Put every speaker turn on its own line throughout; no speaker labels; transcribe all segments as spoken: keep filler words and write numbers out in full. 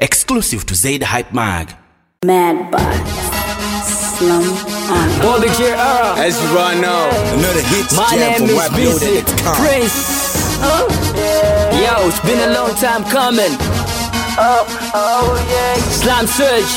Exclusive to Zaid Hype Mag.
Mad Box. Slum on.
Bobby J R.
As you right now,
Another hits
My
jam
name
from
is
Rap Building.
Busy
It's come.
Prince. Oh. Yo, it's been a long time coming. Oh, oh yeah. Slime Search.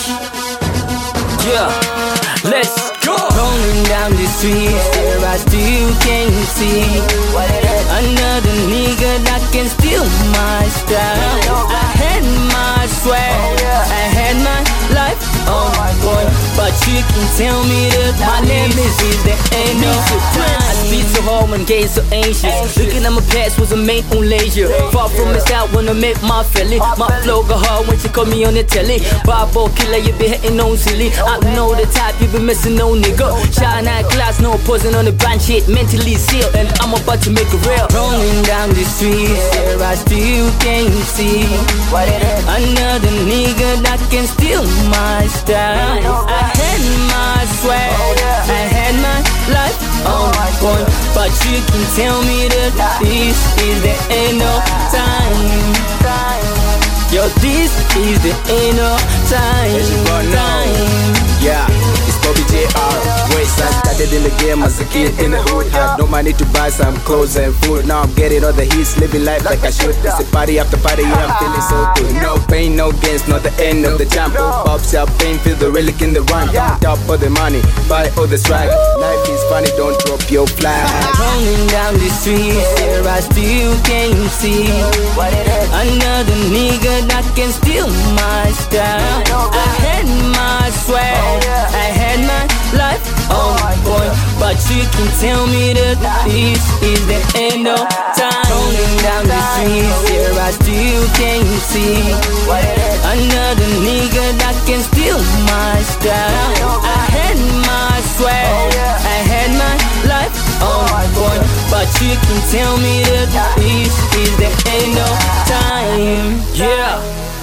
Yeah, let's go. Rolling down the street, there I still can't see another nigga that can steal my style. I had my swag, I had my life on point, but you can tell me that my name is is there ain't no time. I speak so hard when getting so anxious. Looking at my past was a main on leisure. Far from my style when I met my felly. My flow go hard when she call me on the telly. Babo killer, you be hitting on silly. I know the type you be missing no nigga. Shine out class, no posing on the branch shit. Mentally sealed, and I'm about to make it real. Rolling down the street, there I still can't see another nigga that can steal my style. I had my swag, I had my life on point, but you can tell me that this is the end of time. Yo, this is the end of time. time.
yeah, it's Bobby J R. West I started in the game as a kid in the hood. Had no money to buy some clothes and food. Now I'm getting all the hits, living life like I should. It's a party after party, yeah, I'm feeling so good. No pain, no gains, not the end of the jump. Pop champagne, feel the relic in the run. Top of the money, buy all the swag. Life is funny, don't drop your flag.
Rolling down the street, there I still can't see another nigga that can steal my style. I had my swag, I had my life on point, but you can tell me that this is the end of time. Rolling down the street, there I still can't see another nigga that can steal my style. I had my swag, I had my life on point, but you can tell me that this is the end of time. Yeah,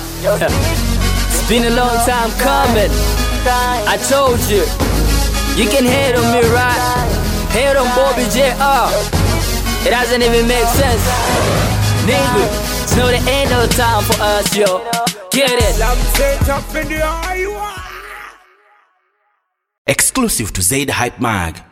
it's been a long time coming. I told you, you can hate on me, right? Hate on Bobby J R. It doesn't even make sense, nigga. It's not the end of time for us, yo. Get it?
Exclusive to Zaid Hype Mag.